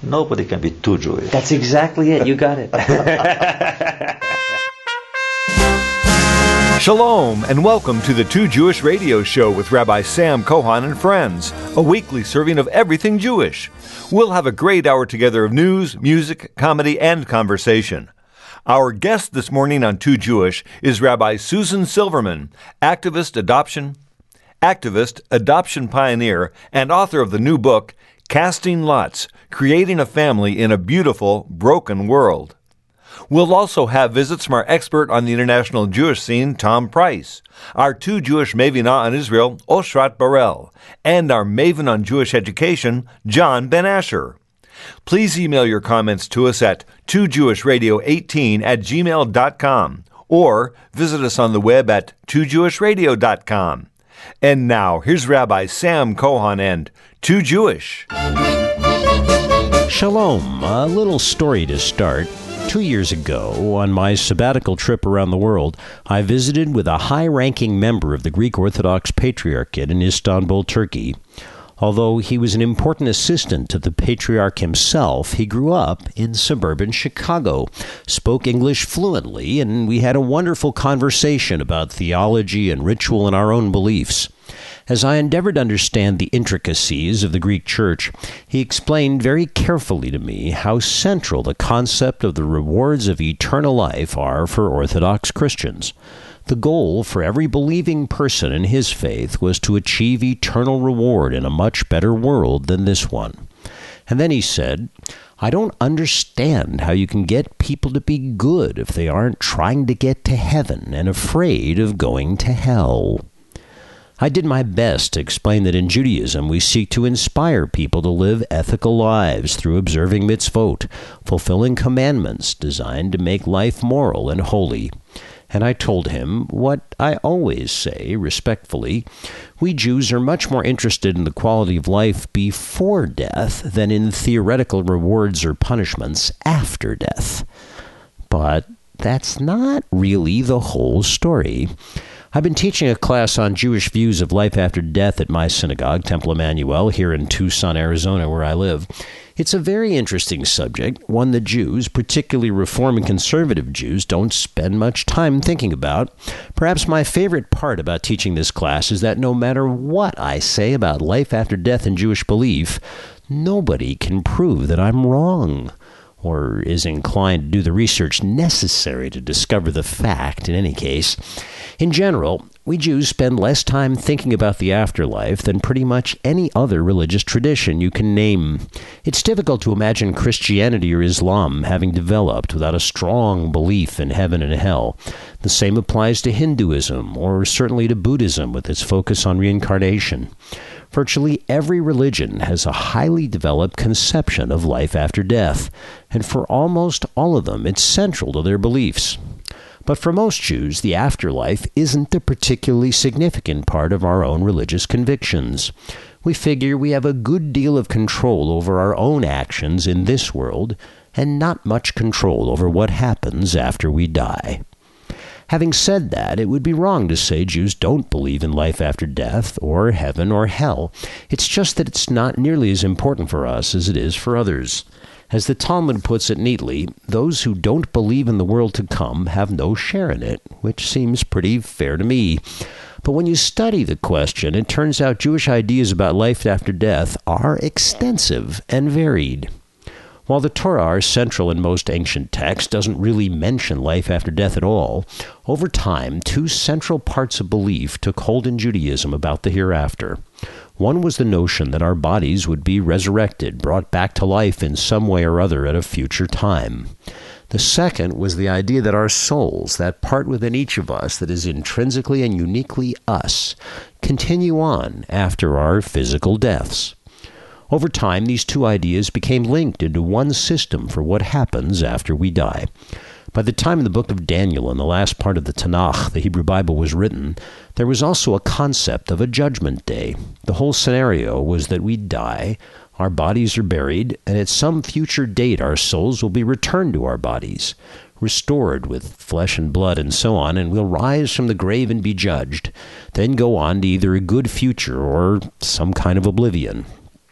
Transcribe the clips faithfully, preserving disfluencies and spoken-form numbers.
nobody can be too Jewish. That's exactly it. You got it. Shalom, and welcome to the Too Jewish Radio Show with Rabbi Sam Cohan and friends, a weekly serving of everything Jewish. We'll have a great hour together of news, music, comedy, and conversation. Our guest this morning on Too Jewish is Rabbi Susan Silverman, activist adoption, activist, adoption pioneer, and author of the new book, Casting Lots, Creating a Family in a Beautiful, Broken World. We'll also have visits from our expert on the international Jewish scene, Tom Price, our two Jewish Mavenah on Israel, Oshrat Barel, and our Maven on Jewish education, John Ben Asher. Please email your comments to us at two jewish radio eighteen at gmail dot com or visit us on the web at two jewish radio dot com. And now, here's Rabbi Sam Cohan and Too Jewish. Shalom. A little story to start. Two years ago, on my sabbatical trip around the world, I visited with a high-ranking member of the Greek Orthodox Patriarchate in Istanbul, Turkey. Although he was an important assistant to the Patriarch himself, he grew up in suburban Chicago, spoke English fluently, and we had a wonderful conversation about theology and ritual and our own beliefs. As I endeavored to understand the intricacies of the Greek Church, he explained very carefully to me how central the concept of the rewards of eternal life are for Orthodox Christians. The goal for every believing person in his faith was to achieve eternal reward in a much better world than this one. And then he said, I don't understand how you can get people to be good if they aren't trying to get to heaven and afraid of going to hell. I did my best to explain that in Judaism we seek to inspire people to live ethical lives through observing mitzvot, fulfilling commandments designed to make life moral and holy. And I told him what I always say, respectfully, we Jews are much more interested in the quality of life before death than in theoretical rewards or punishments after death. But that's not really the whole story. I've been teaching a class on Jewish views of life after death at my synagogue, Temple Emmanuel, here in Tucson, Arizona, where I live. It's a very interesting subject, one that Jews, particularly Reform and Conservative Jews, don't spend much time thinking about. Perhaps my favorite part about teaching this class is that no matter what I say about life after death and Jewish belief, nobody can prove that I'm wrong, or is inclined to do the research necessary to discover the fact in any case. In general, we Jews spend less time thinking about the afterlife than pretty much any other religious tradition you can name. It's difficult to imagine Christianity or Islam having developed without a strong belief in heaven and hell. The same applies to Hinduism, or certainly to Buddhism with its focus on reincarnation. Virtually every religion has a highly developed conception of life after death, and for almost all of them, it's central to their beliefs. But for most Jews, the afterlife isn't a particularly significant part of our own religious convictions. We figure we have a good deal of control over our own actions in this world, and not much control over what happens after we die. Having said that, it would be wrong to say Jews don't believe in life after death, or heaven or hell. It's just that it's not nearly as important for us as it is for others. As the Talmud puts it neatly, those who don't believe in the world to come have no share in it, which seems pretty fair to me. But when you study the question, it turns out Jewish ideas about life after death are extensive and varied. While the Torah, our central and most ancient text, doesn't really mention life after death at all, over time, two central parts of belief took hold in Judaism about the hereafter. One was the notion that our bodies would be resurrected, brought back to life in some way or other at a future time. The second was the idea that our souls, that part within each of us that is intrinsically and uniquely us, continue on after our physical deaths. Over time, these two ideas became linked into one system for what happens after we die. By the time the book of Daniel and the last part of the Tanakh, the Hebrew Bible, was written, there was also a concept of a judgment day. The whole scenario was that we die, our bodies are buried, and at some future date our souls will be returned to our bodies, restored with flesh and blood and so on, and we'll rise from the grave and be judged, then go on to either a good future or some kind of oblivion.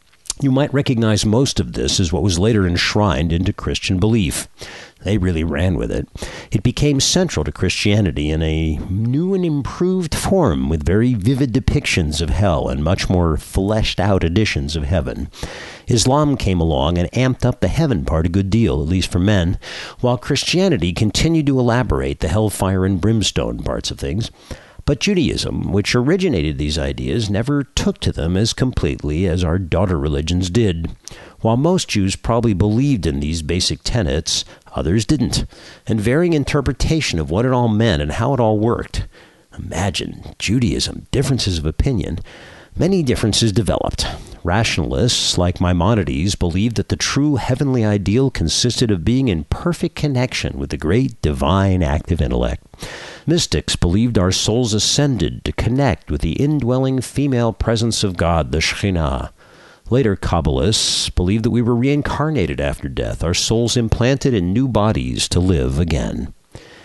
You might recognize most of this as what was later enshrined into Christian belief. They really ran with it. It became central to Christianity in a new and improved form with very vivid depictions of hell and much more fleshed-out editions of heaven. Islam came along and amped up the heaven part a good deal, at least for men, while Christianity continued to elaborate the hellfire and brimstone parts of things. But Judaism, which originated these ideas, never took to them as completely as our daughter religions did. While most Jews probably believed in these basic tenets, others didn't, and varying interpretation of what it all meant and how it all worked. Imagine, Judaism, differences of opinion. Many differences developed. Rationalists, like Maimonides, believed that the true heavenly ideal consisted of being in perfect connection with the great divine active intellect. Mystics believed our souls ascended to connect with the indwelling female presence of God, the Shekhinah. Later Kabbalists believed that we were reincarnated after death, our souls implanted in new bodies to live again.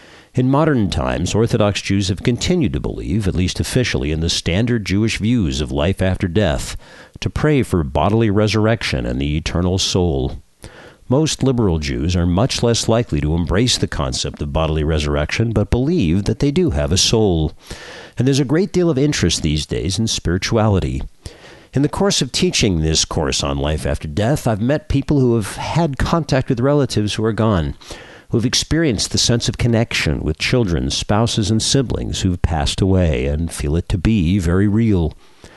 In modern times, Orthodox Jews have continued to believe, at least officially, in the standard Jewish views of life after death, to pray for bodily resurrection and the eternal soul. Most liberal Jews are much less likely to embrace the concept of bodily resurrection, but believe that they do have a soul. And there's a great deal of interest these days in spirituality. In the course of teaching this course on life after death, I've met people who have had contact with relatives who are gone, who have experienced the sense of connection with children, spouses, and siblings who've passed away and feel it to be very real.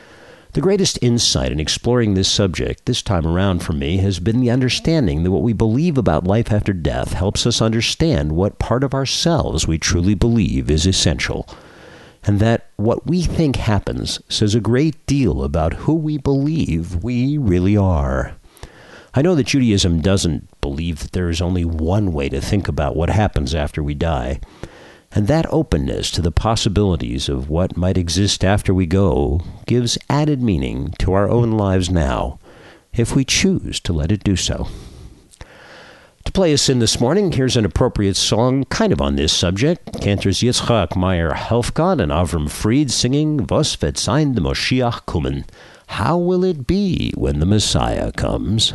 The greatest insight in exploring this subject this time around for me has been the understanding that what we believe about life after death helps us understand what part of ourselves we truly believe is essential, and that what we think happens says a great deal about who we believe we really are. I know that Judaism doesn't believe that there is only one way to think about what happens after we die, and that openness to the possibilities of what might exist after we go gives added meaning to our own lives now, if we choose to let it do so. To play us in this morning, here's an appropriate song kind of on this subject. Cantors Yitzchak Meyer Helfgott and Avram Fried singing Was wird sein der Moshiach kommen? How will it be when the Messiah comes?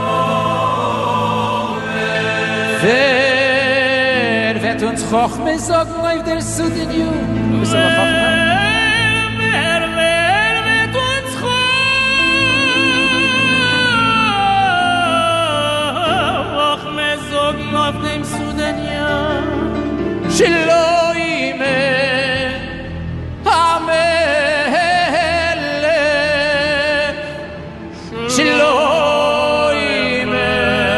Wer wird uns Chochme sagen auf der Sudenju? Bist du noch Chochme? Wer, wer wird uns Chochme sagen auf dem Sudenju? Shiloime Amelech Shiloime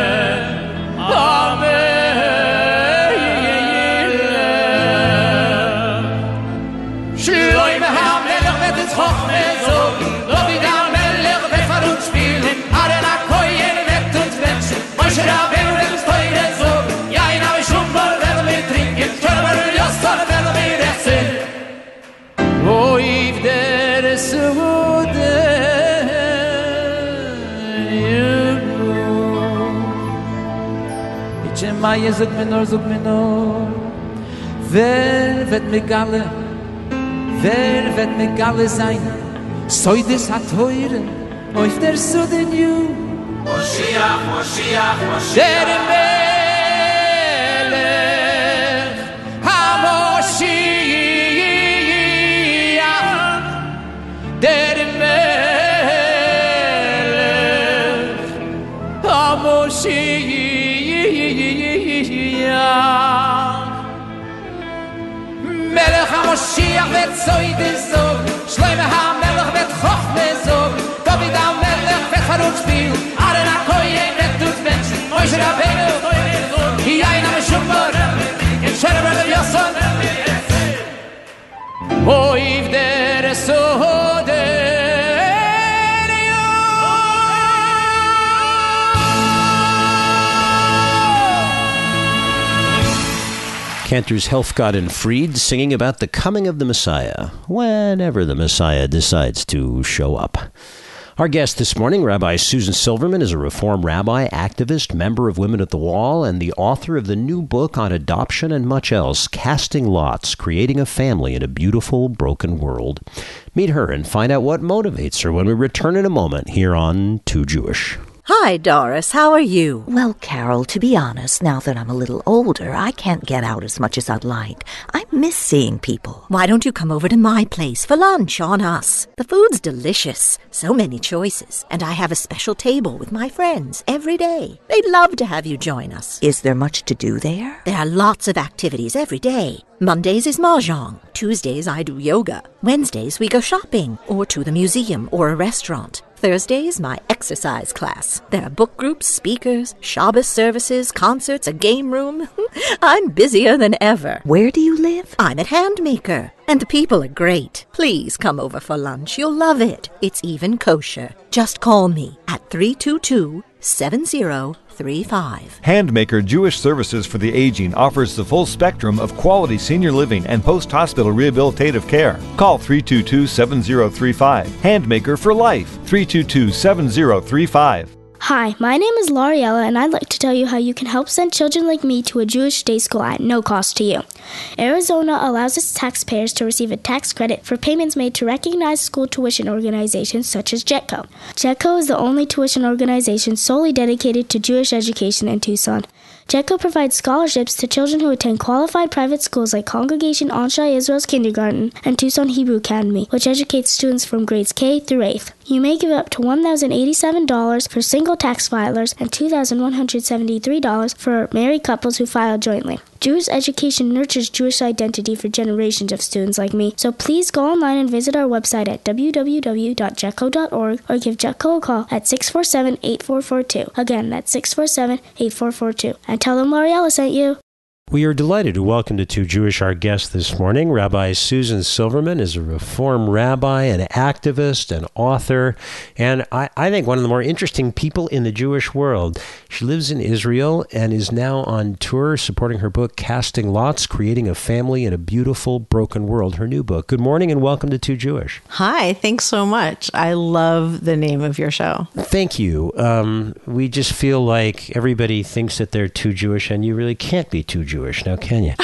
Amelech Shiloime Amelech wird uns Chochme sagen, David Amelech wird für uns spielen, Aaron HaKoyen wird uns wünschen, Moshe Rabbeinu wird uns teure sagen, Yain HaMishumbar werden wir trinken, Shorba Yostar werden wir essen. Oiv der Suden Itche Maye zog menor, zog menor Wer wird Megale, wer wird Megale sein Soy des HaTeure Oiv der Suden Ju Moshiach, Moshiach, Moshiach Der Melech HaMoshiach Der Melech HaMoshiach Melech HaMoshiach wird Zoide Zog Shloime HaMelech wird Chochme Zog David HaMelech wird für uns spielen Aaron HaKoyen wird uns wünschen Moshe Rabbeinu Yain HaMishumbar in Shorba Yosar Oiv der Sode Cantors Helfgott and Fried singing about the coming of the Messiah, whenever the Messiah decides to show up. Our guest this morning, Rabbi Susan Silverman, is a Reform rabbi, activist, member of Women at the Wall, and the author of the new book on adoption and much else, Casting Lots, Creating a Family in a Beautiful, Broken World. Meet her and find out what motivates her when we return in a moment here on Too Jewish. Hi, Doris. How are you? Well, Carol, to be honest, now that I'm a little older, I can't get out as much as I'd like. I miss seeing people. Why don't you come over to my place for lunch on us? The food's delicious. So many choices. And I have a special table with my friends every day. They'd love to have you join us. Is there much to do there? There are lots of activities every day. Mondays is mahjong. Tuesdays I do yoga. Wednesdays we go shopping or to the museum or a restaurant. Thursdays, my exercise class. There are book groups, speakers, Shabbos services, concerts, a game room. I'm busier than ever. Where do you live? I'm at Handmaker, and the people are great. Please come over for lunch. You'll love it. It's even kosher. Just call me at three two two, seven zero three five. Handmaker Jewish Services for the Aging offers the full spectrum of quality senior living and post-hospital rehabilitative care. Call three two two, seven zero three five. Handmaker for life, three two two, seven zero three five. Hi, my name is Lauriella, and I'd like to tell you how you can help send children like me to a Jewish day school at no cost to you. Arizona allows its taxpayers to receive a tax credit for payments made to recognized school tuition organizations such as JETCO. JETCO is the only tuition organization solely dedicated to Jewish education in Tucson. JETCO provides scholarships to children who attend qualified private schools like Congregation Anshe Israel's Kindergarten and Tucson Hebrew Academy, which educates students from grades K through eighth. You may give up to one thousand eighty-seven dollars for single tax filers and two thousand one hundred seventy-three dollars for married couples who file jointly. Jewish education nurtures Jewish identity for generations of students like me, so please go online and visit our website at w w w dot jetco dot org or give JETCO a call at six four seven, eight four four two. Again, that's six four seven, eight four four two. And tell them Lauriella sent you. We are delighted to welcome to Too Jewish our guest this morning. Rabbi Susan Silverman is a Reform rabbi, an activist, an author, and I, I think one of the more interesting people in the Jewish world. She lives in Israel and is now on tour supporting her book, Casting Lots, Creating a Family in a Beautiful, Broken World, her new book. Good morning and welcome to Too Jewish. Hi, thanks so much. I love the name of your show. Thank you. Um, we just feel like everybody thinks that they're too Jewish, and you really can't be too Jewish. Now, can you?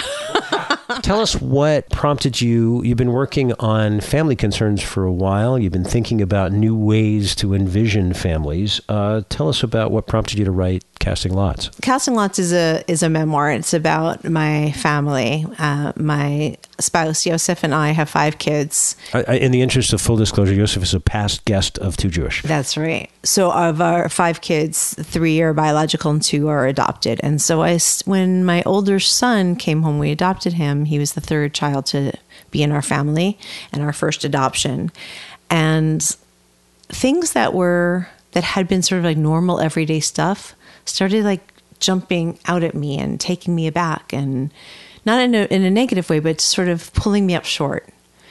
Tell us what prompted you. You've been working on family concerns for a while. You've been thinking about new ways to envision families. Uh, tell us about what prompted you to write Casting Lots. Casting Lots is a is a memoir. It's about my family. Uh, my spouse, Yosef, and I have five kids. I, I, in the interest of full disclosure, Yosef is a past guest of Too Jewish. That's right. So of our five kids, three are biological and two are adopted. And so I, when my older son came home, we adopted him. He was the third child to be in our family and our first adoption. And things that were, that had been sort of like normal everyday stuff started like jumping out at me and taking me aback, and not in a, in a negative way, but sort of pulling me up short.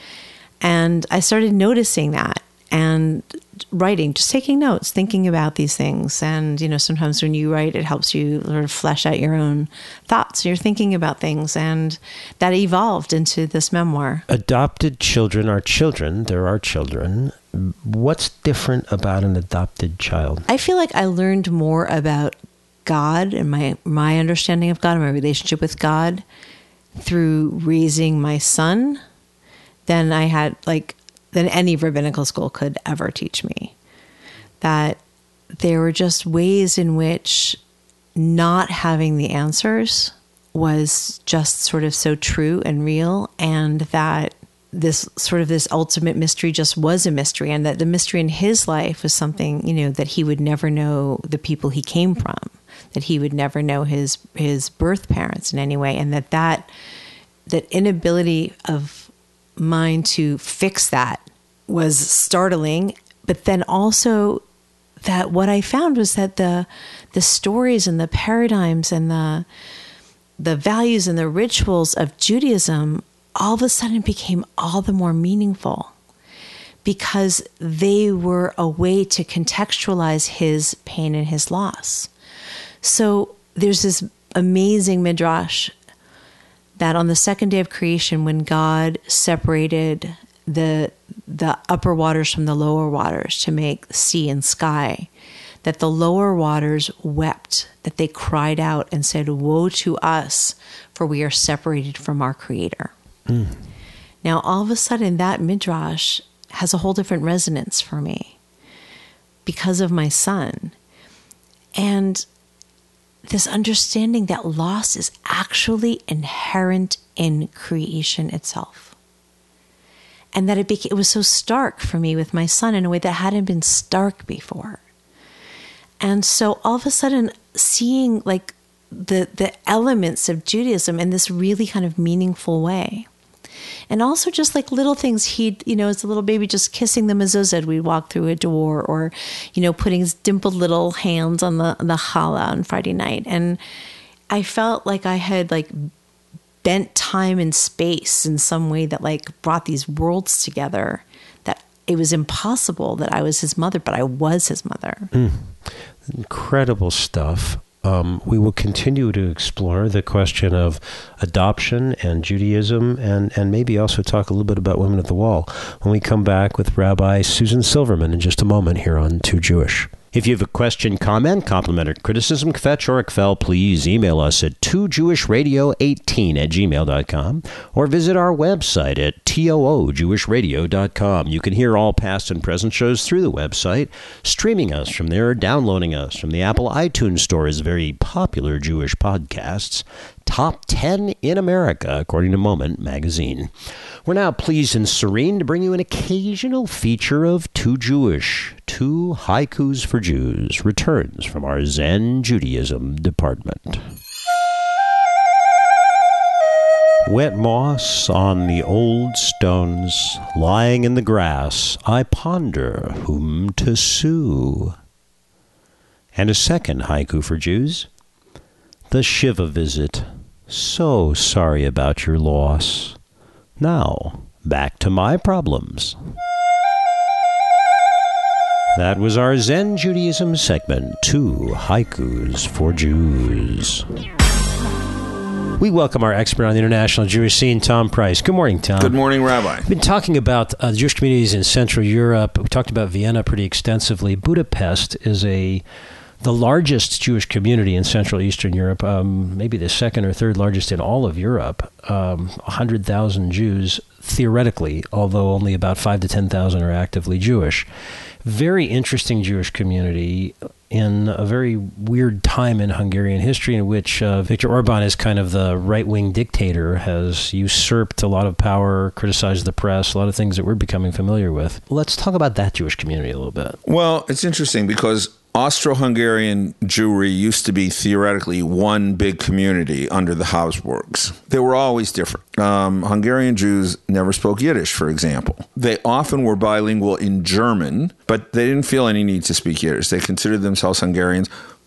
And I started noticing that and writing, just taking notes, thinking about these things. And, you know, sometimes when you write, it helps you sort of flesh out your own thoughts. You're thinking about things, and that evolved into this memoir. Adopted children are children. They're our children. What's different about an adopted child? I feel like I learned more about God and my, my understanding of God and my relationship with God through raising my son than I had, like, than any rabbinical school could ever teach me. That there were just ways in which not having the answers was just sort of so true and real, and that this sort of this ultimate mystery just was a mystery, and that the mystery in his life was something, you know, that he would never know the people he came from, that he would never know his his birth parents in any way, and that that, that inability of mine to fix that was startling. But then also that what I found was that the the stories and the paradigms and the the values and the rituals of Judaism all of a sudden became all the more meaningful, because they were a way to contextualize his pain and his loss. So there's this amazing midrash that on the second day of creation, when God separated the the upper waters from the lower waters to make sea and sky, that the lower waters wept, that they cried out and said, "Woe to us, for we are separated from our Creator." Mm. Now, all of a sudden, that midrash has a whole different resonance for me because of my son. And this understanding that loss is actually inherent in creation itself. And that it, became, it was so stark for me with my son in a way that hadn't been stark before. And so all of a sudden, seeing like the the elements of Judaism in this really kind of meaningful way. And also just like little things, he'd, you know, as a little baby, just kissing the mezuzah, we'd walk through a door, or, you know, putting his dimpled little hands on the, the challah on Friday night. And I felt like I had like bent time and space in some way that like brought these worlds together, that it was impossible that I was his mother, but I was his mother. Mm. Incredible stuff. Um, we will continue to explore the question of adoption and Judaism, and, and maybe also talk a little bit about Women at the Wall when we come back with Rabbi Susan Silverman in just a moment here on Too Jewish. If you have a question, comment, compliment, or criticism, kvetch or kvel, please email us at two jewish radio eighteen at gmail dot com or visit our website at too jewish radio dot com. You can hear all past and present shows through the website, streaming us from there or downloading us from the Apple iTunes Store as very popular Jewish podcasts. Top ten in America, according to Moment magazine. We're now pleased and serene to bring you an occasional feature of Too Jewish, Two Haikus for Jews, returns from our Zen Judaism department. Wet moss on the old stones, lying in the grass, I ponder whom to sue. And a second haiku for Jews. The Shiva visit. So sorry about your loss. Now, back to my problems. That was our Zen Judaism segment, Two Haikus for Jews. We welcome our expert on the international Jewish scene, Tom Price. Good morning, Tom. Good morning, Rabbi. We've been talking about uh, Jewish communities in Central Europe. We talked about Vienna pretty extensively. Budapest is a the largest Jewish community in Central Eastern Europe, um, maybe the second or third largest in all of Europe. Um, one hundred thousand Jews, theoretically, although only about five to ten thousand are actively Jewish. Very interesting Jewish community in a very weird time in Hungarian history, in which uh, Viktor Orban, as kind of the right-wing dictator, has usurped a lot of power, criticized the press, a lot of things that we're becoming familiar with. Let's talk about that Jewish community a little bit. Well, it's interesting because Austro-Hungarian Jewry used to be theoretically one big community under the Habsburgs. They were always different. Um, Hungarian Jews never spoke Yiddish, for example. They often were bilingual in German, but they didn't feel any need to speak Yiddish. They considered themselves Hungarians.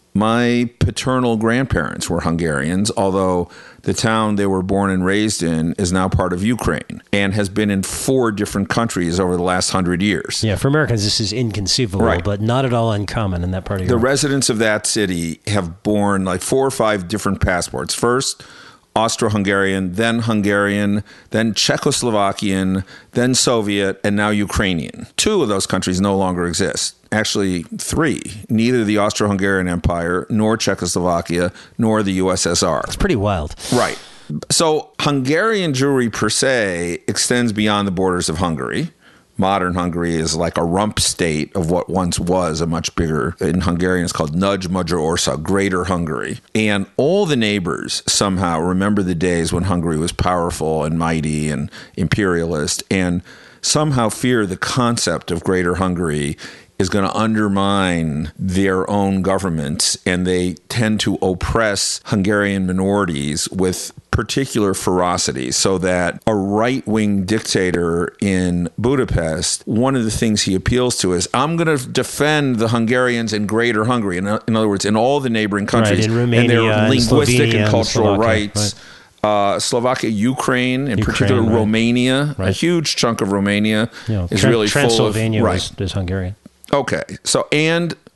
My paternal grandparents were Hungarians, although the town they were born and raised in is now part of Ukraine and has been in four different countries over the last hundred years. Yeah, for Americans, this is inconceivable, right, but not at all uncommon in that part of the Europe. The residents of that city have borne like four or five different passports. First, Austro-Hungarian, then Hungarian, then Czechoslovakian, then Soviet, and now Ukrainian. Two of those countries no longer exist. Actually, three. Neither the Austro-Hungarian Empire, nor Czechoslovakia, nor the U S S R. It's pretty wild. Right. So Hungarian Jewry per se extends beyond the borders of Hungary. Modern Hungary is like a rump state of what once was a much bigger, in Hungarian it's called Nagy Magyarország, Greater Hungary. And all the neighbors somehow remember the days when Hungary was powerful and mighty and imperialist, and somehow fear the concept of Greater Hungary is going to undermine their own governments, and they tend to oppress Hungarian minorities with particular ferocity, so that a right-wing dictator in Budapest, one of the things he appeals to is, I'm going to defend the Hungarians in Greater Hungary. In, in other words, in all the neighboring countries, right, in Romania, and their linguistic and and cultural and rights. Right. Uh, Slovakia, Ukraine, in Ukraine, particular, right. Romania, right. a huge chunk of Romania you know, is Tran- really full of... Transylvania right. is, is Hungarian. Okay. So, and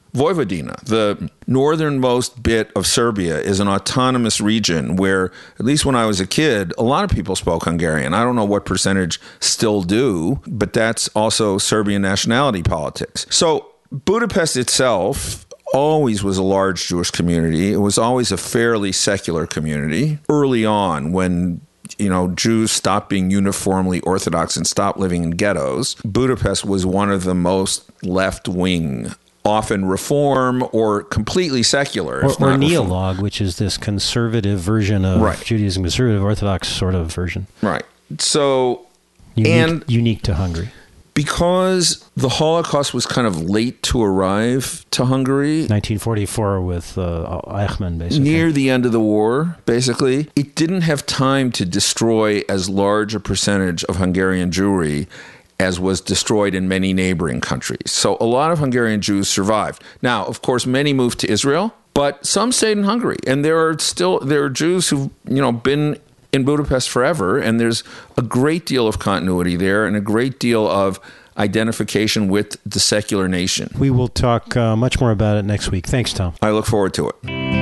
Vojvodina. The northernmost bit of Serbia is an autonomous region where, at least when I was a kid, a lot of people spoke Hungarian. I don't know what percentage still do, but that's also Serbian nationality politics. So Budapest itself always was a large Jewish community. It was always a fairly secular community. Early on, when you know, Jews stopped being uniformly Orthodox and stopped living in ghettos, Budapest was one of the most left-wing, often reform or completely secular. Or, or neolog, which is this conservative version of right. Judaism, conservative Orthodox sort of version. Right. So, unique, and unique to Hungary. Because the Holocaust was kind of late to arrive to Hungary. nineteen forty-four with uh, Eichmann, basically. Near the end of the war, basically. It didn't have time to destroy as large a percentage of Hungarian Jewry as was destroyed in many neighboring countries. So a lot of Hungarian Jews survived. Now, of course, many moved to Israel, but some stayed in Hungary. And there are still there are Jews who've, you know, been in Budapest forever, and there's a great deal of continuity there and a great deal of identification with the secular nation. We will talk uh, much more about it next week. Thanks, Tom. I look forward to it.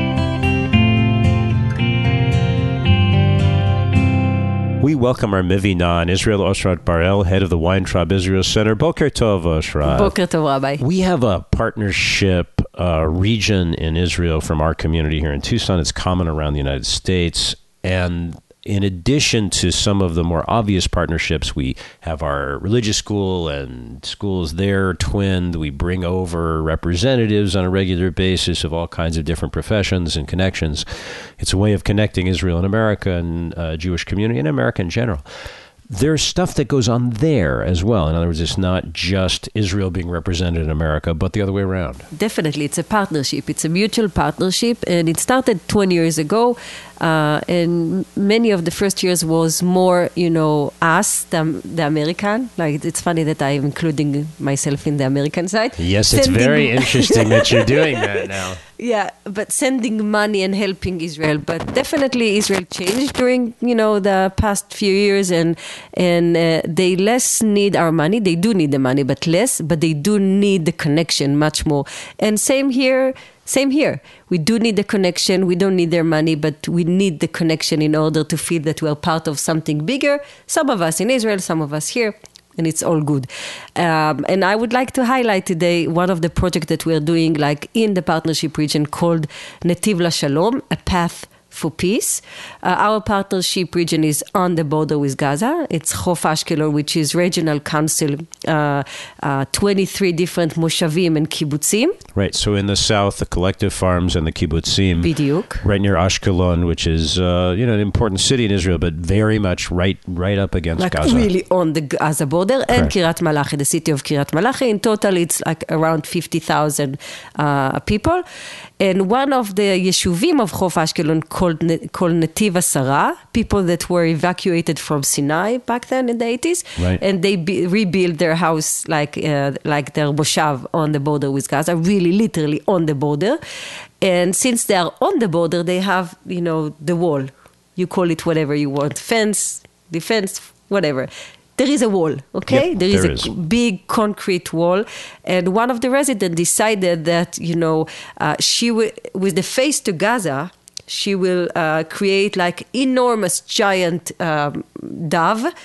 We welcome our Mivinah, Israel Oshrat Barel, head of the Weintraub Israel Center. Boker Tov, Oshrat. Boker Tov, Rabbi. We have a partnership uh, region in Israel from our community here in Tucson. It's common around the United States. And in addition to some of the more obvious partnerships, we have our religious school and schools there twinned. We bring over representatives on a regular basis of all kinds of different professions and connections. It's a way of connecting Israel and America and uh, Jewish community and America in general. There's stuff that goes on there as well. In other words, it's not just Israel being represented in America, but the other way around. Definitely. It's a partnership. It's a mutual partnership. And it started twenty years ago. Uh, and many of the first years was more, you know, us, the, the American. Like, it's funny that I'm including myself in the American side. Yes, it's sending very interesting that you're doing that now. Yeah, but sending money and helping Israel. But definitely Israel changed during, you know, the past few years, and and uh, they less need our money. They do need the money, but less. But they do need the connection much more. And same here. Same here. We do need the connection. We don't need their money, but we need the connection in order to feel that we're part of something bigger. Some of us in Israel, some of us here, and it's all good. Um, and I would like to highlight today one of the projects that we're doing, like in the partnership region, called Netiv LaShalom, a path for peace. Uh, our partnership region is on the border with Gaza. It's Chof Ashkelon, which is regional council, uh, uh, twenty-three different moshavim and kibbutzim. Right, so in the south, the collective farms and the kibbutzim. Bidiuk. Right near Ashkelon, which is uh, you know an important city in Israel, but very much right right up against like Gaza. Really on the Gaza border. Correct. And Kiryat Malachi, the city of Kiryat Malachi. In total, it's like around fifty thousand uh, people. And one of the yeshuvim of Chof Ashkelon called, called Netiv Asara, people that were evacuated from Sinai back then in the eighties. Right. And they be, rebuilt their house like uh, like their moshav on the border with Gaza, really literally on the border. And since they are on the border, they have, you know, the wall. You call it whatever you want, fence, defense, whatever. There is a wall, okay? Yep, there is there a is. big concrete wall. And one of the residents decided that, you know, uh, she will, with the face to Gaza, she will uh, create like enormous giant um, dove uh,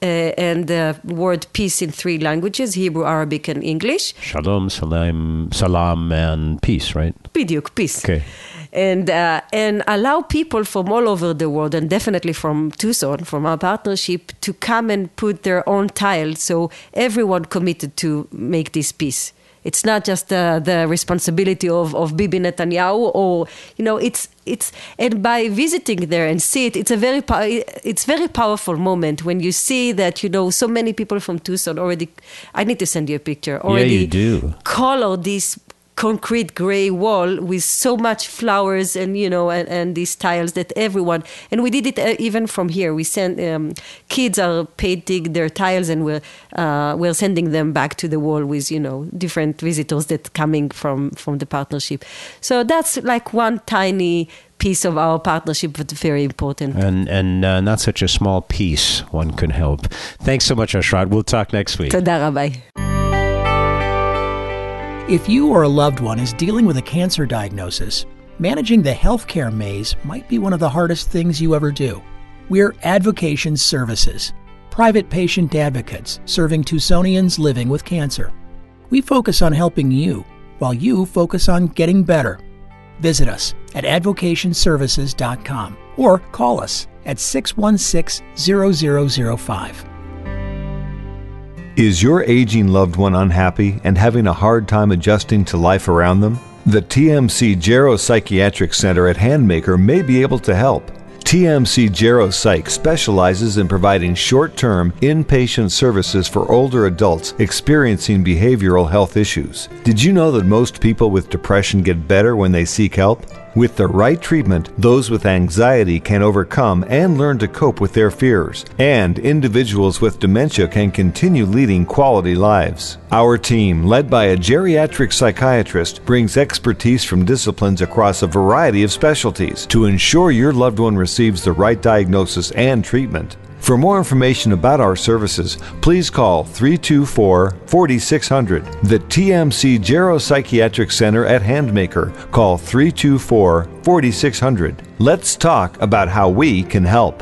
and the word peace in three languages, Hebrew, Arabic, and English. Shalom, salam, salam, and peace, right? Bidyuk, peace. Okay. And uh, and allow people from all over the world, and definitely from Tucson, from our partnership, to come and put their own tile. So everyone committed to make this peace. It's not just uh, the responsibility of, of Bibi Netanyahu, or, you know, it's it's and by visiting there and see it, it's a very it's very powerful moment when you see that, you know, so many people from Tucson already. I need to send you a picture. Already yeah, you do. Color this concrete gray wall with so much flowers and, you know, and, and these tiles that everyone, and we did it uh, even from here. We send, um, kids are painting their tiles, and we're, uh, we're sending them back to the wall with, you know, different visitors that coming from, from the partnership. So that's like one tiny piece of our partnership, but very important. And and uh, not such a small piece, one could help. Thanks so much, Oshrat. We'll talk next week. Toda Rabbi. If you or a loved one is dealing with a cancer diagnosis, managing the healthcare maze might be one of the hardest things you ever do. We're Advocation Services, private patient advocates serving Tucsonians living with cancer. We focus on helping you, while you focus on getting better. Visit us at advocation services dot com or call us at six one six, zero zero zero five. Is your aging loved one unhappy and having a hard time adjusting to life around them? The T M C Gero Psychiatric Center at Handmaker may be able to help. T M C Gero Psych specializes in providing short-term, inpatient services for older adults experiencing behavioral health issues. Did you know that most people with depression get better when they seek help? With the right treatment, those with anxiety can overcome and learn to cope with their fears, and individuals with dementia can continue leading quality lives. Our team, led by a geriatric psychiatrist, brings expertise from disciplines across a variety of specialties to ensure your loved one receives the right diagnosis and treatment. For more information about our services, please call three two four, four six zero zero. The T M C Gero Psychiatric Center at Handmaker. Call three two four, four six zero zero. Let's talk about how we can help.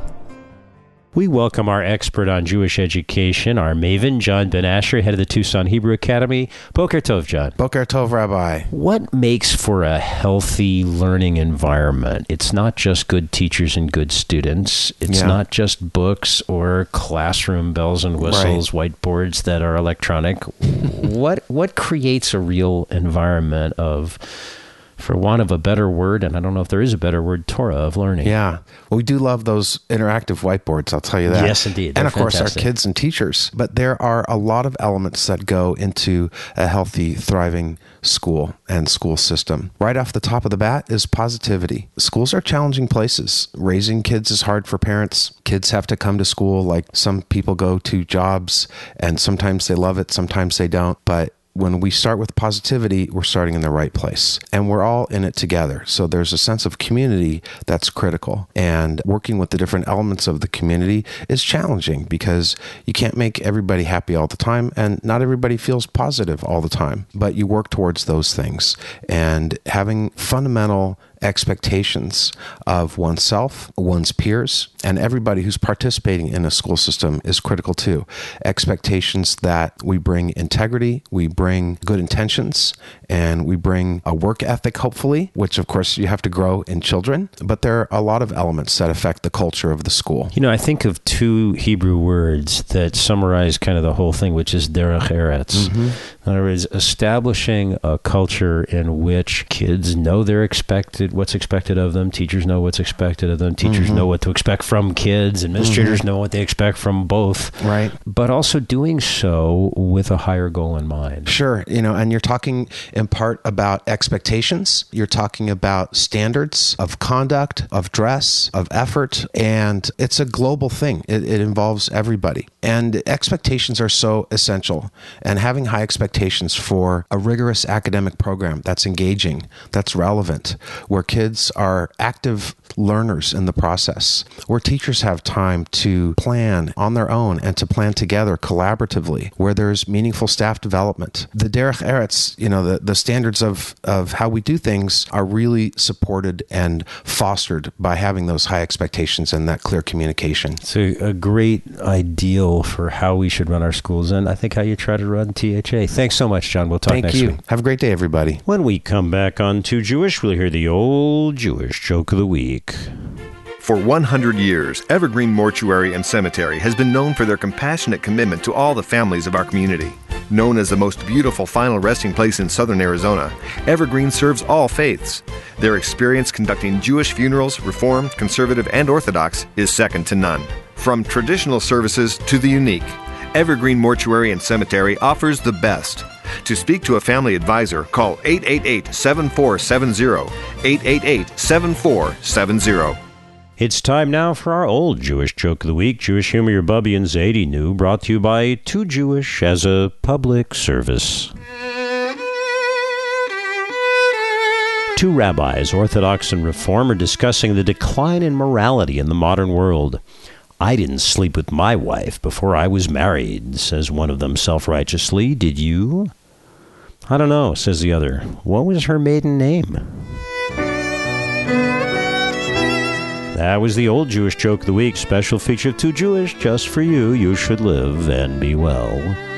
We welcome our expert on Jewish education, our maven, John Ben Asher, head of the Tucson Hebrew Academy. Boker Tov, John. Boker Tov, Rabbi. What makes for a healthy learning environment? It's not just good teachers and good students. It's Yeah. not just books or classroom bells and whistles, whiteboards that are electronic. what what creates a real environment of, for want of a better word, and I don't know if there is a better word, Torah of learning? Yeah. Well, we do love those interactive whiteboards, I'll tell you that. Yes, indeed. And They're of course, fantastic. our kids and teachers. But there are a lot of elements that go into a healthy, thriving school and school system. Right off the top of the bat is positivity. Schools are challenging places. Raising kids is hard for parents. Kids have to come to school like some people go to jobs, and sometimes they love it, sometimes they don't. But when we start with positivity, we're starting in the right place, and we're all in it together. So there's a sense of community that's critical, and working with the different elements of the community is challenging because you can't make everybody happy all the time, and not everybody feels positive all the time, but you work towards those things. And having fundamental expectations of oneself, one's peers, and everybody who's participating in a school system is critical too. Expectations that we bring integrity, we bring good intentions, and we bring a work ethic, hopefully, which of course you have to grow in children. But there are a lot of elements that affect the culture of the school. You know, I think of two Hebrew words that summarize kind of the whole thing, which is derech eretz. Mm-hmm. In other words, establishing a culture in which kids know they're expected, what's expected of them, teachers know what's expected of them, teachers Mm-hmm. know what to expect from kids, administrators Mm-hmm. know what they expect from both. Right. But also doing so with a higher goal in mind. Sure. You know, and you're talking in part about expectations. You're talking about standards of conduct, of dress, of effort, and it's a global thing. It, it involves everybody. And expectations are so essential. And having high expectations for a rigorous academic program that's engaging, that's relevant, where kids are active learners in the process, where teachers have time to plan on their own and to plan together collaboratively, where there's meaningful staff development. The derech eretz, you know, the, the standards of, of how we do things are really supported and fostered by having those high expectations and that clear communication. It's a, a great ideal for how we should run our schools, and I think how you try to run T H A. Thanks so much, John. We'll talk Thank next you. week. Have a great day, everybody. When we come back on Too Jewish, we'll hear the old Jewish joke of the week. For one hundred years, Evergreen Mortuary and Cemetery has been known for their compassionate commitment to all the families of our community. Known as the most beautiful final resting place in southern Arizona, Evergreen serves all faiths. Their experience conducting Jewish funerals, Reformed, Conservative, and Orthodox, is second to none. From traditional services to the unique, Evergreen Mortuary and Cemetery offers the best. To speak to a family advisor, call eight eight eight, seven four seven zero, eight eight eight, seven four seven zero. It's time now for our old Jewish joke of the week. Jewish humor your Bubby and Zadie knew, brought to you by Too Jewish as a public service. Two rabbis, Orthodox and Reform, are discussing the decline in morality in the modern world. I didn't sleep with my wife before I was married, says one of them self-righteously. Did you? I don't know, says the other. What was her maiden name? That was the old Jewish joke of the week. Special feature of Too Jewish, just for you. You should live and be well.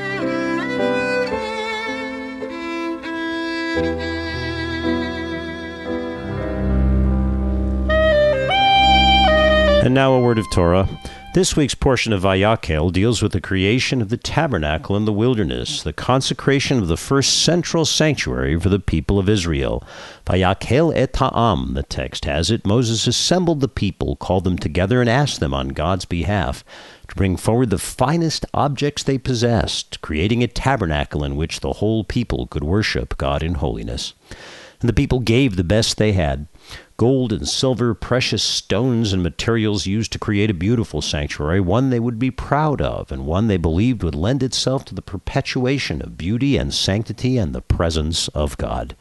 And now a word of Torah. This week's portion of Vayakhel deals with the creation of the tabernacle in the wilderness, the consecration of the first central sanctuary for the people of Israel. Vayakhel et ha'am, the text has it. Moses assembled the people, called them together, and asked them on God's behalf to bring forward the finest objects they possessed, creating a tabernacle in which the whole people could worship God in holiness. And the people gave the best they had. Gold and silver, precious stones and materials used to create a beautiful sanctuary, one they would be proud of, and one they believed would lend itself to the perpetuation of beauty and sanctity and the presence of God.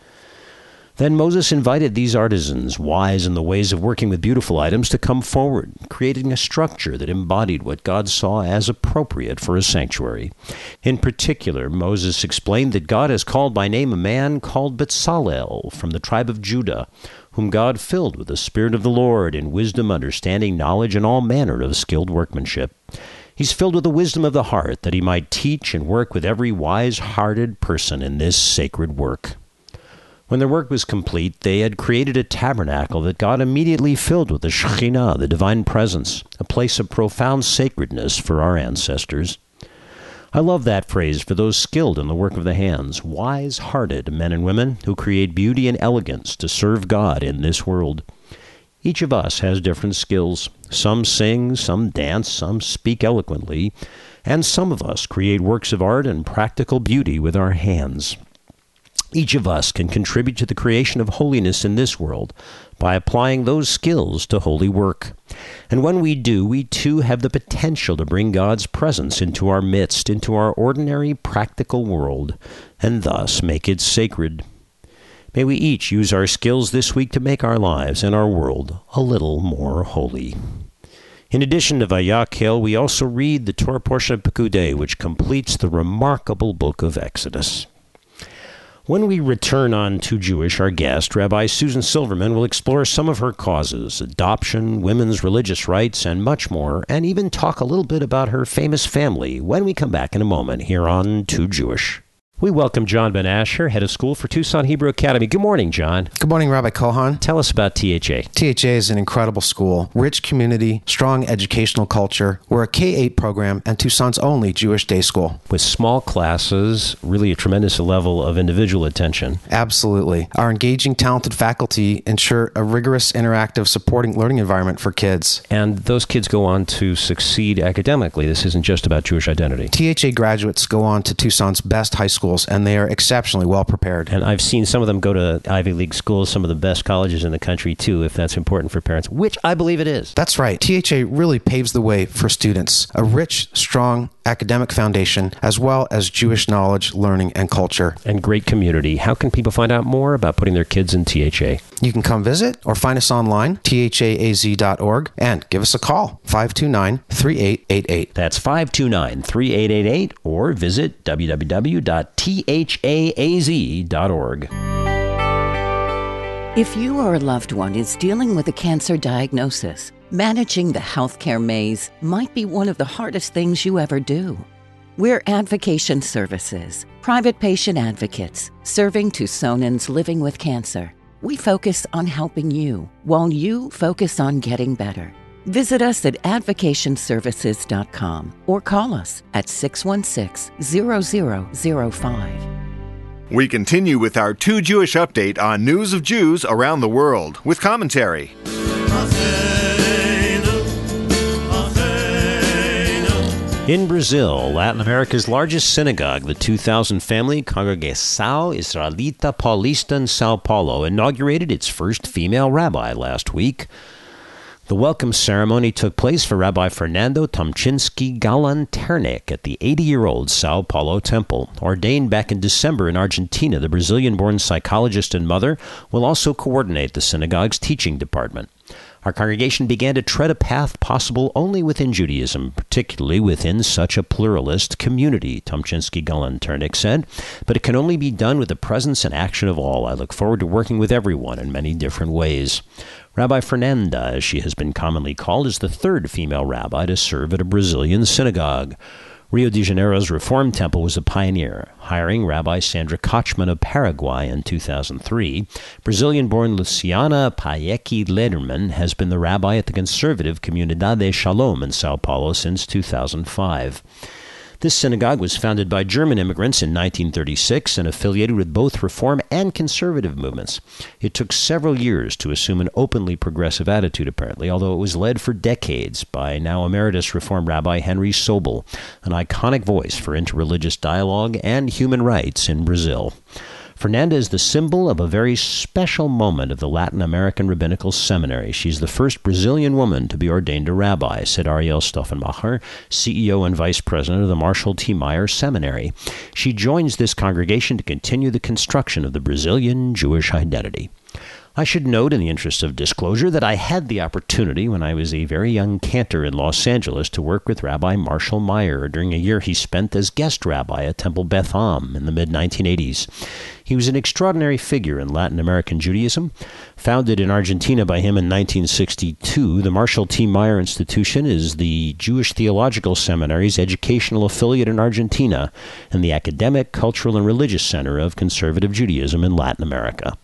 Then Moses invited these artisans, wise in the ways of working with beautiful items, to come forward, creating a structure that embodied what God saw as appropriate for a sanctuary. In particular, Moses explained that God has called by name a man called Bezalel from the tribe of Judah, whom God filled with the Spirit of the Lord in wisdom, understanding, knowledge, and all manner of skilled workmanship. He's filled with the wisdom of the heart, that he might teach and work with every wise-hearted person in this sacred work. When their work was complete, they had created a tabernacle that God immediately filled with the Shekhinah, the divine presence, a place of profound sacredness for our ancestors. I love that phrase for those skilled in the work of the hands, wise-hearted men and women who create beauty and elegance to serve God in this world. Each of us has different skills. Some sing, some dance, some speak eloquently, and some of us create works of art and practical beauty with our hands. Each of us can contribute to the creation of holiness in this world by applying those skills to holy work. And when we do, we too have the potential to bring God's presence into our midst, into our ordinary, practical world, and thus make it sacred. May we each use our skills this week to make our lives and our world a little more holy. In addition to Vayakhel, we also read the Torah portion of Pekudei, which completes the remarkable book of Exodus. When we return on Too Jewish, our guest, Rabbi Susan Silverman, will explore some of her causes, adoption, women's religious rights, and much more, and even talk a little bit about her famous family when we come back in a moment here on Too Jewish. We welcome John Ben Asher, head of school for Tucson Hebrew Academy. Good morning, John. Good morning, Rabbi Kohan. Tell us about T H A. T H A is an incredible school, rich community, strong educational culture. We're a K eight program and Tucson's only Jewish day school. With small classes, really a tremendous level of individual attention. Absolutely. Our engaging, talented faculty ensure a rigorous, interactive, supporting learning environment for kids. And those kids go on to succeed academically. This isn't just about Jewish identity. T H A graduates go on to Tucson's best high schools, and they are exceptionally well prepared. And I've seen some of them go to Ivy League schools, some of the best colleges in the country, too, if that's important for parents, which I believe it is. That's right. T H A really paves the way for students. A rich, strong academic foundation, as well as Jewish knowledge, learning, and culture. And great community. How can people find out more about putting their kids in T H A? You can come visit or find us online, T H A A Z dot org, and give us a call, five two nine, three eight eight eight. That's five two nine, three eight eight eight, or visit w w w dot t h a a z dot org. If you or a loved one is dealing with a cancer diagnosis, managing the healthcare maze might be one of the hardest things you ever do. We're Advocation Services, private patient advocates, serving Tucsonans living with cancer. We focus on helping you, while you focus on getting better. Visit us at advocation services dot com or call us at six one six, zero zero zero five. We continue with our Too Jewish update on news of Jews around the world with commentary. In Brazil, Latin America's largest synagogue, the two thousand family Congregação Israelita Paulista in Sao Paulo, inaugurated its first female rabbi last week. The welcome ceremony took place for Rabbi Fernando Tomczynski Galanternik at the eighty-year-old Sao Paulo temple. Ordained back in December in Argentina, the Brazilian-born psychologist and mother will also coordinate the synagogue's teaching department. Our congregation began to tread a path possible only within Judaism, particularly within such a pluralist community, Tomchinsky Galanternik said. But it can only be done with the presence and action of all. I look forward to working with everyone in many different ways. Rabbi Fernanda, as she has been commonly called, is the third female rabbi to serve at a Brazilian synagogue. Rio de Janeiro's Reform Temple was a pioneer, hiring Rabbi Sandra Kochman of Paraguay in two thousand three. Brazilian-born Luciana Paecki Lederman has been the rabbi at the conservative Comunidade Shalom in Sao Paulo since two thousand five. This synagogue was founded by German immigrants in nineteen thirty-six and affiliated with both Reform and conservative movements. It took several years to assume an openly progressive attitude, apparently, although it was led for decades by now emeritus Reform Rabbi Henry Sobel, an iconic voice for interreligious dialogue and human rights in Brazil. Fernanda is the symbol of a very special moment of the Latin American Rabbinical Seminary. She's the first Brazilian woman to be ordained a rabbi, said Ariel Stoffenmacher, C E O and Vice President of the Marshall T. Meyer Seminary. She joins this congregation to continue the construction of the Brazilian Jewish identity. I should note, in the interest of disclosure, that I had the opportunity when I was a very young cantor in Los Angeles to work with Rabbi Marshall Meyer during a year he spent as guest rabbi at Temple Beth Am in the mid nineteen eighties. He was an extraordinary figure in Latin American Judaism. Founded in Argentina by him in nineteen sixty-two, the Marshall T. Meyer Institution is the Jewish Theological Seminary's educational affiliate in Argentina and the academic, cultural, and religious center of conservative Judaism in Latin America.